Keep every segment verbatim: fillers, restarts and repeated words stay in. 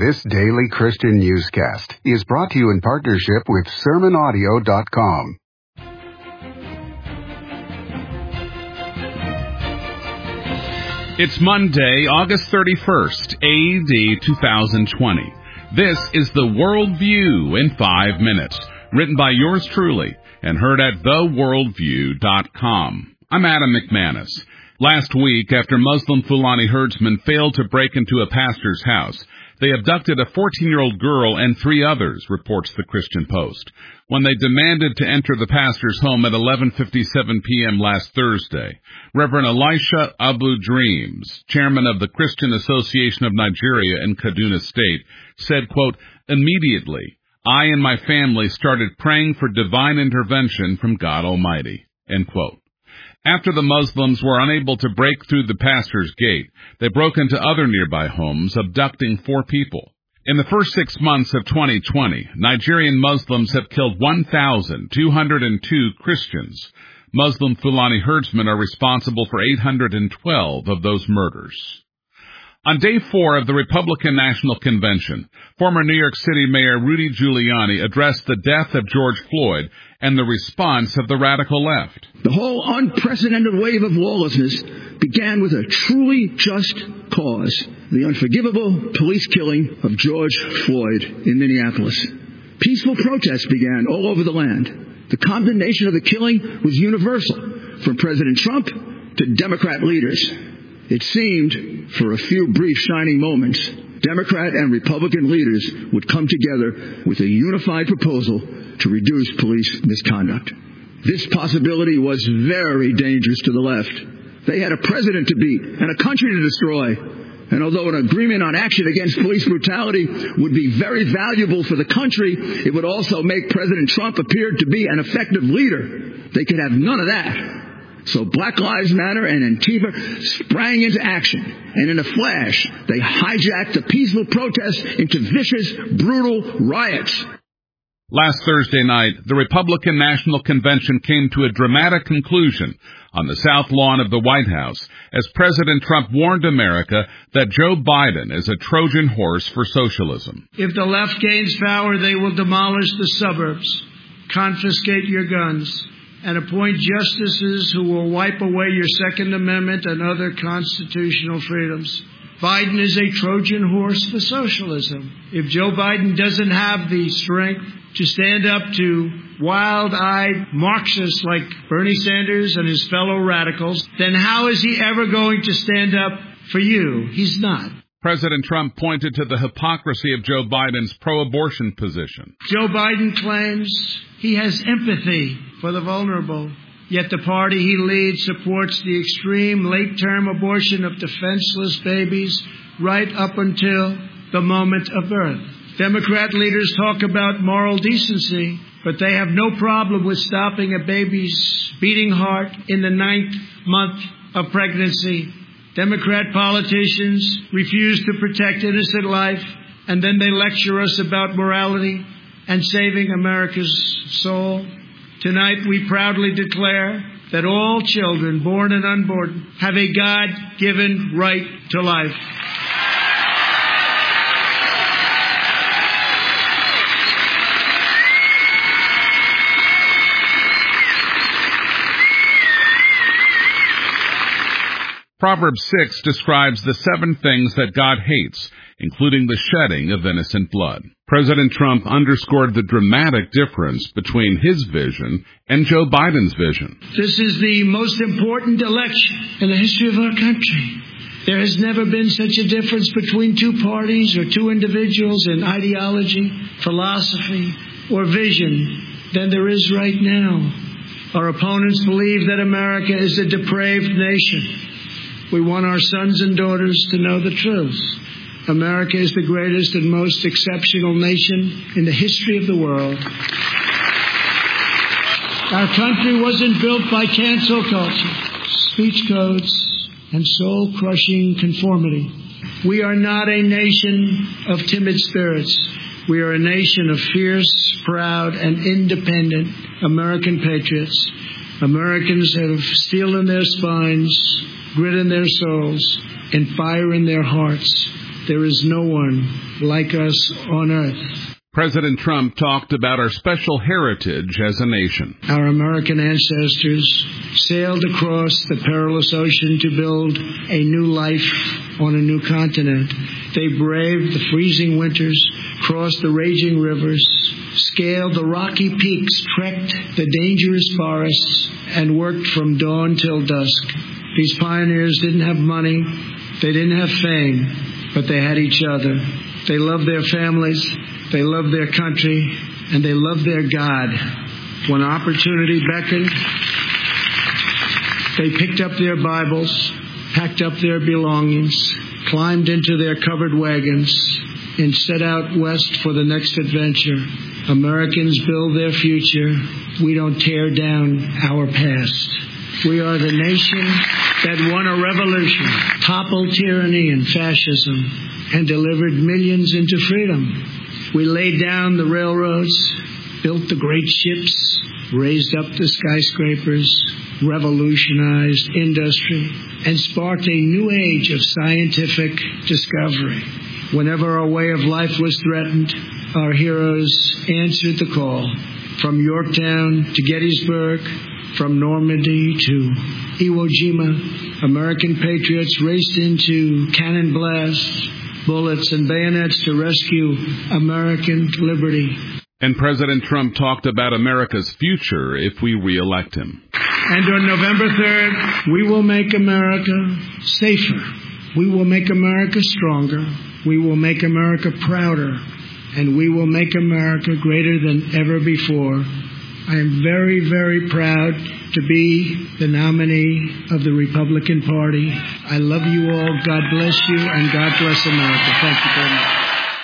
This daily Christian newscast is brought to you in partnership with sermon audio dot com. It's Monday, August thirty-first, A D two thousand twenty. This is the Worldview in five minutes, written by yours truly and heard at the worldview dot com. I'm Adam McManus. Last week, after Muslim Fulani herdsmen failed to break into a pastor's house, they abducted a fourteen-year-old girl and three others, reports the Christian Post, when they demanded to enter the pastor's home at eleven fifty-seven p.m. last Thursday. Reverend Elisha Abu Dreams, chairman of the Christian Association of Nigeria in Kaduna State, said, quote, "Immediately, I and my family started praying for divine intervention from God Almighty," end quote. After the Muslims were unable to break through the pastor's gate, they broke into other nearby homes, abducting four people. In the first six months of twenty twenty, Nigerian Muslims have killed one thousand two hundred two Christians. Muslim Fulani herdsmen are responsible for eight hundred twelve of those murders. On day four of the Republican National Convention, former New York City Mayor Rudy Giuliani addressed the death of George Floyd and the response of the radical left. The whole unprecedented wave of lawlessness began with a truly just cause, the unforgivable police killing of George Floyd in Minneapolis. Peaceful protests began all over the land. The condemnation of the killing was universal, from President Trump to Democrat leaders. It seemed, for a few brief shining moments, Democrat and Republican leaders would come together with a unified proposal to reduce police misconduct. This possibility was very dangerous to the left. They had a president to beat and a country to destroy. And although an agreement on action against police brutality would be very valuable for the country, it would also make President Trump appear to be an effective leader. They could have none of that. So Black Lives Matter and Antifa sprang into action, and in a flash, they hijacked the peaceful protests into vicious, brutal riots. Last Thursday night, the Republican National Convention came to a dramatic conclusion on the South Lawn of the White House as President Trump warned America that Joe Biden is a Trojan horse for socialism. If the left gains power, they will demolish the suburbs, confiscate your guns, and appoint justices who will wipe away your Second Amendment and other constitutional freedoms. Biden is a Trojan horse for socialism. If Joe Biden doesn't have the strength to stand up to wild-eyed Marxists like Bernie Sanders and his fellow radicals, then how is he ever going to stand up for you? He's not. President Trump pointed to the hypocrisy of Joe Biden's pro-abortion position. Joe Biden claims he has empathy for the vulnerable, yet the party he leads supports the extreme late-term abortion of defenseless babies right up until the moment of birth. Democrat leaders talk about moral decency, but they have no problem with stopping a baby's beating heart in the ninth month of pregnancy. Democrat politicians refuse to protect innocent life, and then they lecture us about morality and saving America's soul. Tonight, we proudly declare that all children, born and unborn, have a God-given right to life. Proverbs six describes the seven things that God hates, including the shedding of innocent blood. President Trump underscored the dramatic difference between his vision and Joe Biden's vision. This is the most important election in the history of our country. There has never been such a difference between two parties or two individuals in ideology, philosophy, or vision than there is right now. Our opponents believe that America is a depraved nation. We want our sons and daughters to know the truth. America is the greatest and most exceptional nation in the history of the world. Our country wasn't built by cancel culture, speech codes, and soul-crushing conformity. We are not a nation of timid spirits. We are a nation of fierce, proud, and independent American patriots. Americans have steel in their spines, grit in their souls, and fire in their hearts. There is no one like us on earth. President Trump talked about our special heritage as a nation. Our American ancestors sailed across the perilous ocean to build a new life on a new continent. They braved the freezing winters, crossed the raging rivers, scaled the rocky peaks, trekked the dangerous forests, and worked from dawn till dusk. These pioneers didn't have money, they didn't have fame, but they had each other. They loved their families, they loved their country, and they loved their God. When opportunity beckoned, they picked up their Bibles, packed up their belongings, climbed into their covered wagons, and set out west for the next adventure. Americans build their future. We don't tear down our past. We are the nation that won a revolution, toppled tyranny and fascism, and delivered millions into freedom. We laid down the railroads, built the great ships, raised up the skyscrapers, revolutionized industry, and sparked a new age of scientific discovery. Whenever our way of life was threatened, our heroes answered the call. From Yorktown to Gettysburg, from Normandy to Iwo Jima, American patriots raced into cannon blasts, bullets, and bayonets to rescue American liberty. And President Trump talked about America's future if we re-elect him. And on November third, we will make America safer. We will make America stronger. We will make America prouder. And we will make America greater than ever before. I am very, very proud to be the nominee of the Republican Party. I love you all. God bless you, and God bless America. Thank you very much.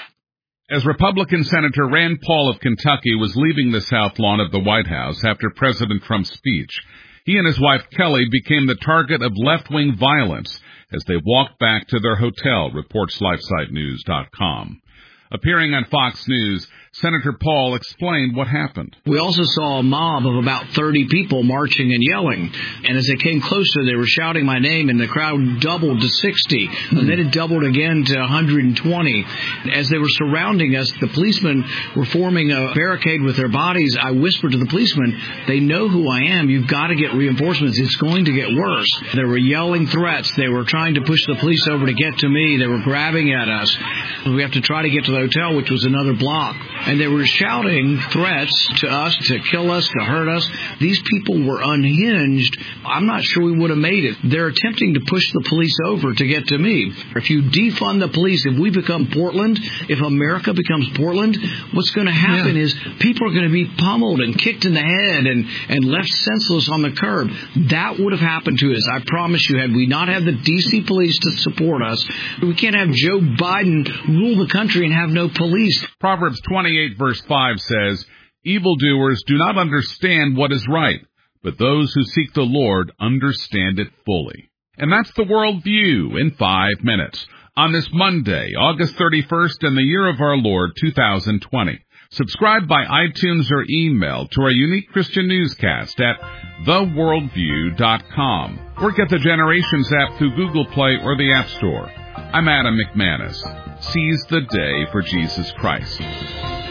As Republican Senator Rand Paul of Kentucky was leaving the South Lawn of the White House after President Trump's speech, he and his wife Kelly became the target of left-wing violence as they walked back to their hotel, reports LifeSite News dot com. Appearing on Fox News, Senator Paul explained what happened. We also saw a mob of about thirty people marching and yelling. And as they came closer, they were shouting my name, and the crowd doubled to sixty. Mm-hmm. And then it doubled again to one hundred twenty. As they were surrounding us, the policemen were forming a barricade with their bodies. I whispered to the policemen, they know who I am. You've got to get reinforcements. It's going to get worse. They were yelling threats. They were trying to push the police over to get to me. They were grabbing at us. We have to try to get to the hotel, which was another block. And they were shouting threats to us, to kill us, to hurt us. These people were unhinged. I'm not sure we would have made it. They're attempting to push the police over to get to me. If you defund the police, if we become Portland, if America becomes Portland, what's going to happen yeah. is people are going to be pummeled and kicked in the head and, and left senseless on the curb. That would have happened to us. I promise you, had we not had the D C police to support us, we can't have Joe Biden rule the country and have no police. Proverbs twenty-eight verse five says, evildoers do not understand what is right, but those who seek the Lord understand it fully. And that's the World View in five minutes on this Monday, August thirty-first, in the year of our Lord, two thousand twenty. Subscribe by iTunes or email to our unique Christian newscast at the world view dot com or get the Generations app through Google Play or the App Store. I'm Adam McManus. Seize the day for Jesus Christ.